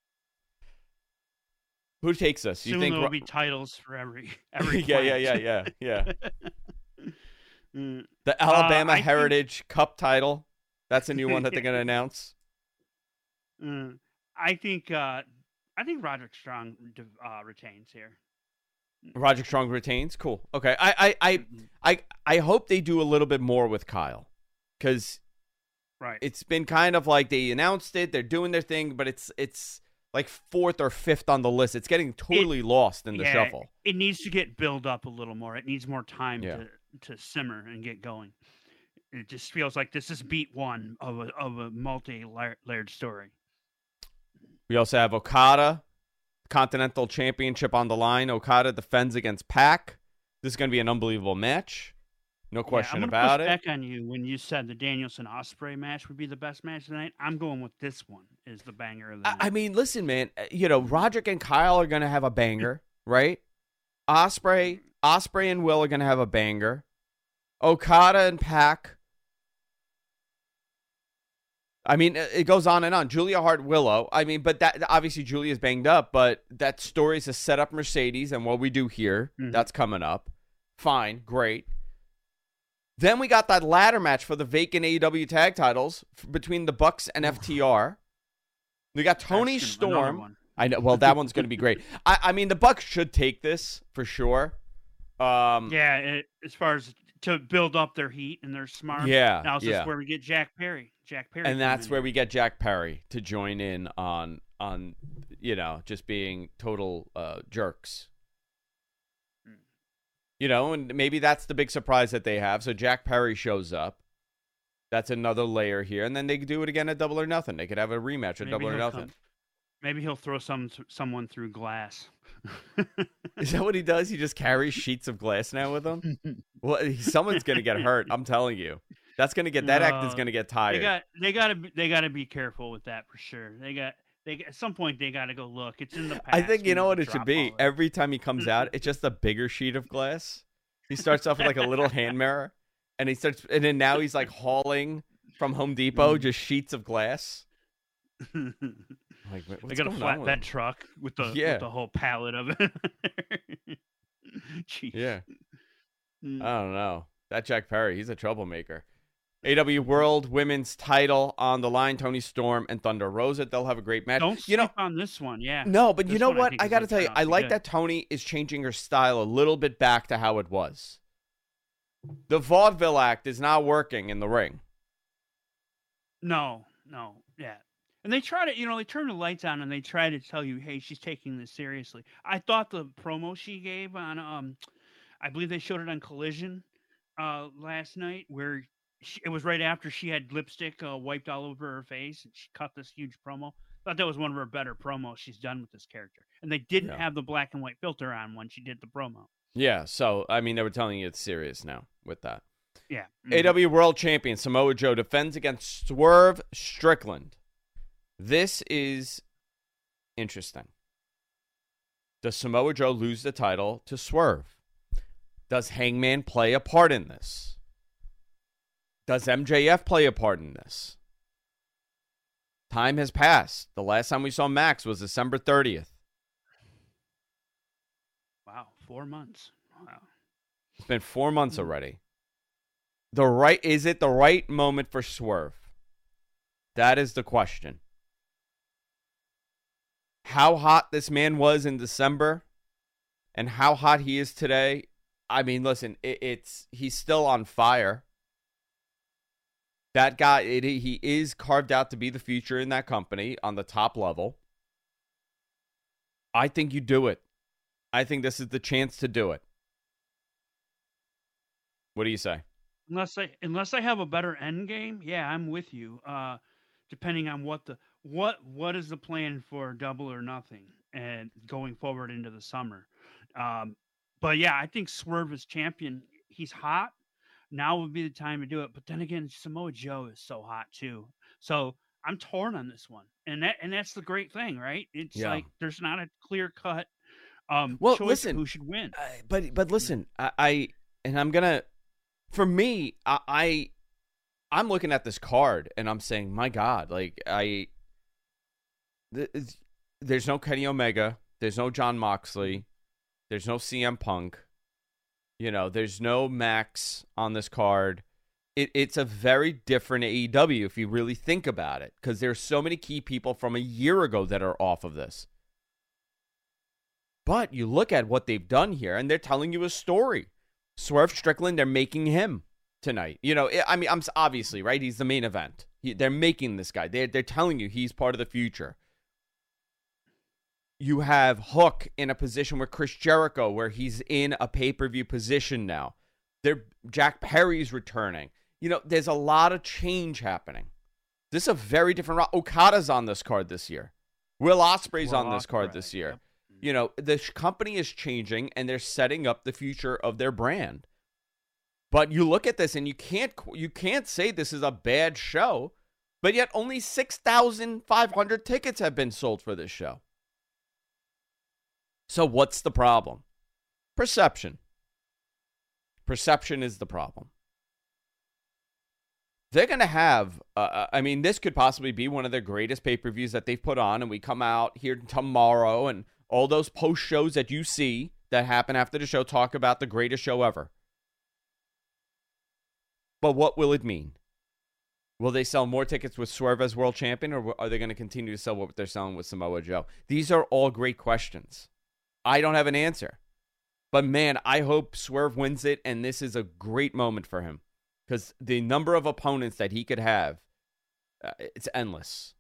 Who takes us? You Soon think there will Ro- be titles for every every. yeah, yeah, yeah, plant. yeah, yeah. Mm. The Alabama Uh, I think- Heritage Cup title. That's a new one that they're going to announce. Mm. I think uh, I think Roderick Strong uh, retains here. Roderick Strong retains. Cool. Okay. I I I I, I hope they do a little bit more with Kyle, because Right. it's been kind of like they announced it, they're doing their thing, but it's it's like fourth or fifth on the list. It's getting totally lost in the Yeah, shuffle. It needs to get built up a little more. It needs more time Yeah. to, to simmer and get going. It just feels like this is beat one of a of a multi-layered story. We also have Okada, Continental Championship on the line. Okada defends against Pac. This is going to be an unbelievable match. No question yeah, I'm about push it. back on you when you said the Danielson Ospreay match would be the best match tonight. I'm going with this one is the banger of the I, night. I mean, listen, man. uh, You know, Roderick and Kyle are going to have a banger, right? Osprey, Osprey and Will are going to have a banger. Okada and Pac. I mean, it it goes on and on. Julia Hart, Willow. I mean, but that obviously Julia's banged up, but that story's to set up Mercedes and what we do here. Mhm. That's coming up. Fine, great. Then we got that ladder match for the vacant A E W tag titles f- between the Bucks and F T R. We got Tony That's gonna- another Storm. one. I know. Well, that one's going to be great. I, I mean, the Bucks should take this for sure. Um, Yeah, it, as far as to build up their heat and their smart. Yeah, Now this yeah. is where we get Jack Perry. Jack Perry. and coming that's in. where we get Jack Perry to join in on on you know just being total uh, jerks. You know, and maybe that's the big surprise that they have. So Jack Perry shows up. That's another layer here, and then they could do it again at Double or Nothing. They could have a rematch at Maybe Double or he'll Nothing. come- Maybe he'll throw some someone through glass. Is that what he does? He just carries sheets of glass now with him. Well, he- someone's gonna get hurt. I'm telling you. That's gonna get that act is No, gonna get They tired. got they got to they got to be careful with that for sure. They got they at some point they got to go look. It's in the past. I think we you know need what to it should drop be. all Every time he comes out, it's just a bigger sheet of glass. He starts off with like a little hand mirror, and he starts, and then now he's like hauling from Home Depot Mm. just sheets of glass. it. Like, what- They what's got a going on with flatbed him? truck with the Yeah. with the whole pallet of it. Jeez. Yeah, Mm. I don't know. That Jack Perry, he's a troublemaker. A E W World Women's Title on the line. Tony Storm and Thunder Rosa. They'll have a great match. Don't you know, sleep on this one. Yeah. No, but you This know one I what? think I, is got to gonna tell you, turn out I to be like good. that Tony is changing her style a little bit back to how it was. The vaudeville act is not working in the ring. No, no, yeah. And they try to, you know, they turn the lights on and they try to tell you, hey, she's taking this seriously. I thought the promo she gave on, um, I believe they showed it on Collision uh, last night, where she, it was right after she had lipstick uh, wiped all over her face, and she cut this huge promo. Thought that was one of her better promos she's done with this character. And they didn't Yeah. have the black and white filter on when she did the promo. Yeah, so, I mean, they were telling you it's serious now with that. Yeah. A E W World Champion Samoa Joe defends against Swerve Strickland. This is interesting. Does Samoa Joe lose the title to Swerve? Does Hangman play a part in this? Does M J F play a part in this? Time has passed. The last time we saw Max was December thirtieth. Wow, four months. Wow. It's been four months already. The right is it the right moment for Swerve? That is the question. How hot this man was in December and how hot he is today. I mean, listen, it, it's he's still on fire. That guy, it, he is carved out to be the future in that company on the top level. I think you do it. I think this is the chance to do it. What do you say? Unless I unless I have a better end game, yeah, I'm with you. Uh, depending on what the what what is the plan for Double or Nothing and going forward into the summer. Um, but yeah, I think Swerve is champion. He's hot. Now would be the time to do it. But then again, Samoa Joe is so hot too. So I'm torn on this one, and that and that's the great thing, right? It's Yeah. like there's not a clear cut um, Well, choice listen, of who should win. Uh, but but listen, I, I and I'm gonna, for me, I, I I'm looking at this card and I'm saying, my God, like I, th- there's no Kenny Omega, there's no John Moxley, there's no C M Punk, you know, there's no Max on this card. It, it's a very different A E W if you really think about it, because there's so many key people from a year ago that are off of this. But you look at what they've done here, and they're telling you a story. Swerve Strickland, they're making him tonight. You know, I mean, I'm obviously, right? He's the main event. He, they're making this guy. They're, they're telling you he's part of the future. You have Hook in a position where Chris Jericho, where he's in a pay-per-view position now. They're, Jack Perry's returning. You know, there's a lot of change happening. This is a very different route. Okada's on this card this year. Will Ospreay's Will on this card Ospreay, this year. yep. You know, the sh- company is changing, and they're setting up the future of their brand. But you look at this, and you can't you can't say this is a bad show, but yet only six thousand five hundred tickets have been sold for this show. So what's the problem? Perception. Perception is the problem. They're going to have, uh, I mean, this could possibly be one of their greatest pay-per-views that they've put on, and we come out here tomorrow, and all those post shows that you see that happen after the show talk about the greatest show ever. But what will it mean? Will they sell more tickets with Swerve as world champion, or are they going to continue to sell what they're selling with Samoa Joe? These are all great questions. I don't have an answer. But man, I hope Swerve wins it, and this is a great moment for him. Because the number of opponents that he could have, uh, it's endless.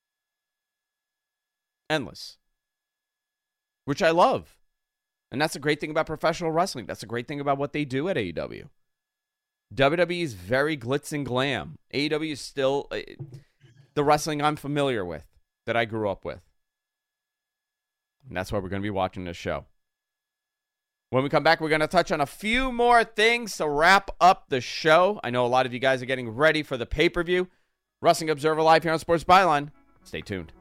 Endless. Which I love. And that's a great thing about professional wrestling. That's a great thing about what they do at A E W. W W E is very glitz and glam. A E W is still uh, the wrestling I'm familiar with, that I grew up with. And that's why we're going to be watching this show. When we come back, we're going to touch on a few more things to wrap up the show. I know a lot of you guys are getting ready for the pay-per-view. Wrestling Observer Live here on Sports Byline. Stay tuned.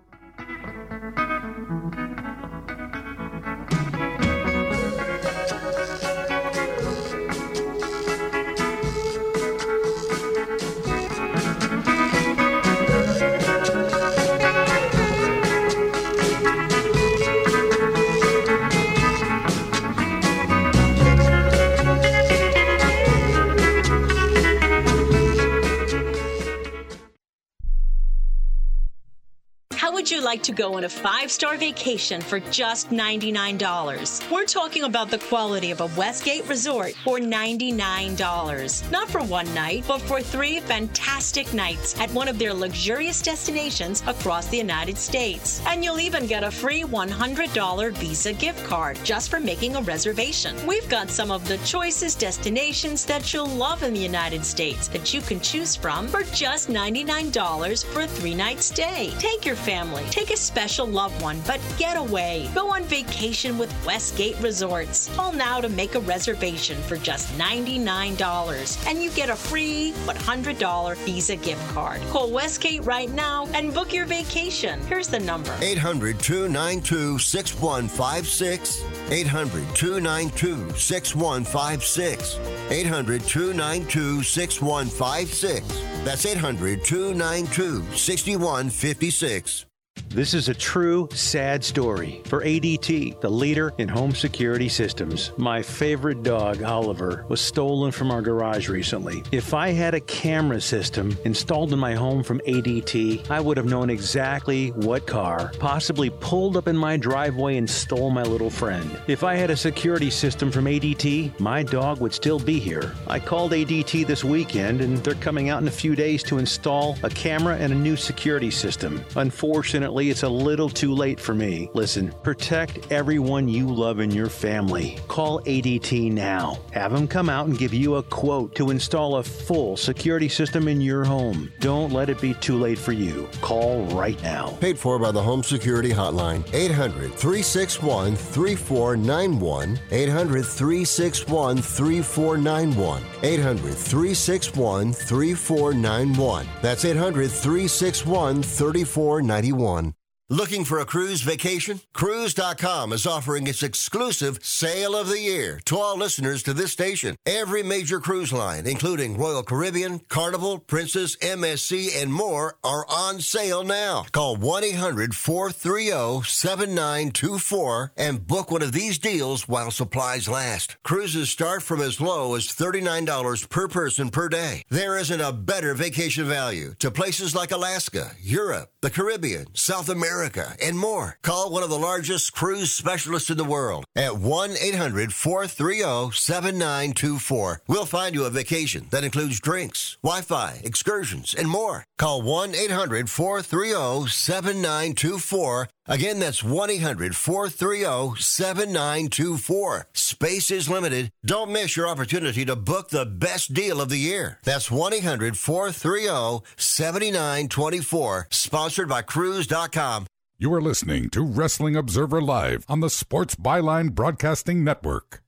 How would you like to go on a five-star vacation for just ninety-nine dollars? We're talking about the quality of a Westgate resort for ninety-nine dollars. Not for one night, but for three fantastic nights at one of their luxurious destinations across the United States. And you'll even get a free one hundred dollars Visa gift card just for making a reservation. We've got some of the choicest destinations that you'll love in the United States that you can choose from for just ninety-nine dollars for a three-night stay. Take your family, take a special loved one, but get away. Go on vacation with Westgate Resorts. Call now to make a reservation for just ninety-nine dollars, and you get a free one hundred dollars Visa gift card. Call Westgate right now and book your vacation. Here's the number. eight hundred, two nine two, six one five six. eight hundred, two nine two, six one five six. eight hundred, two nine two, six one five six. That's eight hundred, two nine two, six one five six. This is a true, sad story for A D T, the leader in home security systems. My favorite dog, Oliver, was stolen from our garage recently. If I had a camera system installed in my home from A D T, I would have known exactly what car possibly pulled up in my driveway and stole my little friend. If I had a security system from A D T, my dog would still be here. I called A D T this weekend, and they're coming out in a few days to install a camera and a new security system. Unfortunately, it's a little too late for me. Listen, protect everyone you love in your family. Call A D T now. Have them come out and give you a quote to install a full security system in your home. Don't let it be too late for you. Call right now. Paid for by the Home Security Hotline. eight hundred, three six one, three four nine one. eight hundred, three six one, three four nine one. eight hundred, three six one, three four nine one. That's eight hundred, three six one, three four nine one. Looking for a cruise vacation? Cruise dot com is offering its exclusive Sale of the Year to all listeners to this station. Every major cruise line, including Royal Caribbean, Carnival, Princess, M S C, and more, are on sale now. Call one eight hundred, four three zero, seven nine two four and book one of these deals while supplies last. Cruises start from as low as thirty-nine dollars per person per day. There isn't a better vacation value to places like Alaska, Europe, the Caribbean, South America, and more. Call one of the largest cruise specialists in the world at one eight hundred, four three zero, seven nine two four. We'll find you a vacation that includes drinks, Wi-Fi, excursions, and more. Call one eight hundred, four three zero, seven nine two four. Again, that's one eight hundred, four three zero, seven nine two four. Space is limited. Don't miss your opportunity to book the best deal of the year. That's one eight hundred, four three zero, seven nine two four. Sponsored by Cruise dot com. You are listening to Wrestling Observer Live on the Sports Byline Broadcasting Network.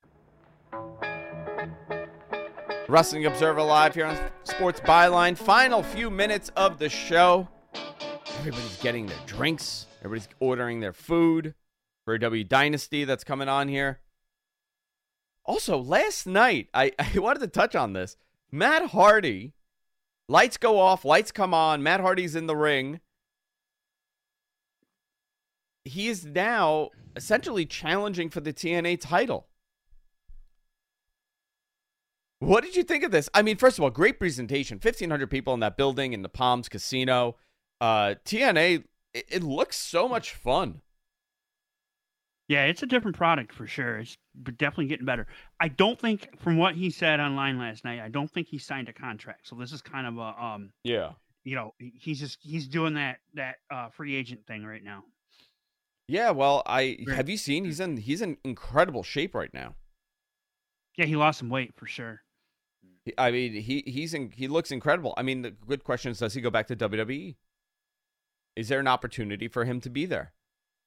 Wrestling Observer Live here on Sports Byline. Final few minutes of the show. Everybody's getting their drinks. Everybody's ordering their food for W Dynasty that's coming on here. Also, last night, I, I wanted to touch on this. Matt Hardy, lights go off, lights come on. Matt Hardy's in the ring. He is now essentially challenging for the T N A title. What did you think of this? I mean, first of all, great presentation. fifteen hundred people in that building in the Palms Casino. Uh, T N A, it, it looks so much fun. Yeah, it's a different product for sure. It's definitely getting better. I don't think, from what he said online last night, I don't think he signed a contract. So this is kind of a, um, yeah, you know, he's just he's doing that that uh, free agent thing right now. Yeah, well, I have you seen he's in he's in incredible shape right now. Yeah, he lost some weight for sure. I mean, he he's in, he looks incredible. I mean, the good question is, does he go back to W W E? Is there an opportunity for him to be there?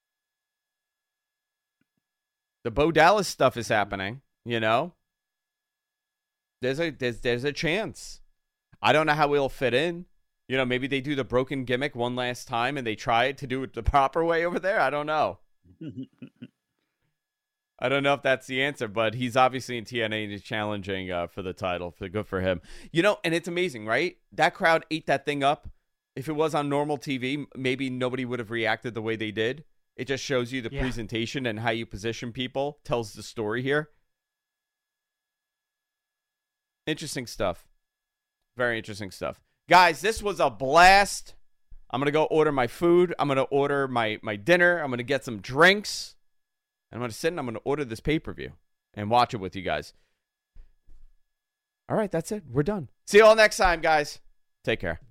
The Bo Dallas stuff is happening, you know. There's a there's there's a chance. I don't know how he'll fit in. You know, maybe they do the broken gimmick one last time and they try to do it the proper way over there. I don't know. I don't know if that's the answer, but he's obviously in T N A and he's challenging uh, for the title. For good for him. You know, and it's amazing, right? That crowd ate that thing up. If it was on normal T V, maybe nobody would have reacted the way they did. It just shows you the yeah. presentation and how you position people. Tells the story here. Interesting stuff. Very interesting stuff. Guys, this was a blast. I'm going to go order my food. I'm going to order my, my dinner. I'm going to get some drinks. And I'm going to sit and I'm going to order this pay-per-view and watch it with you guys. All right, that's it. We're done. See you all next time, guys. Take care.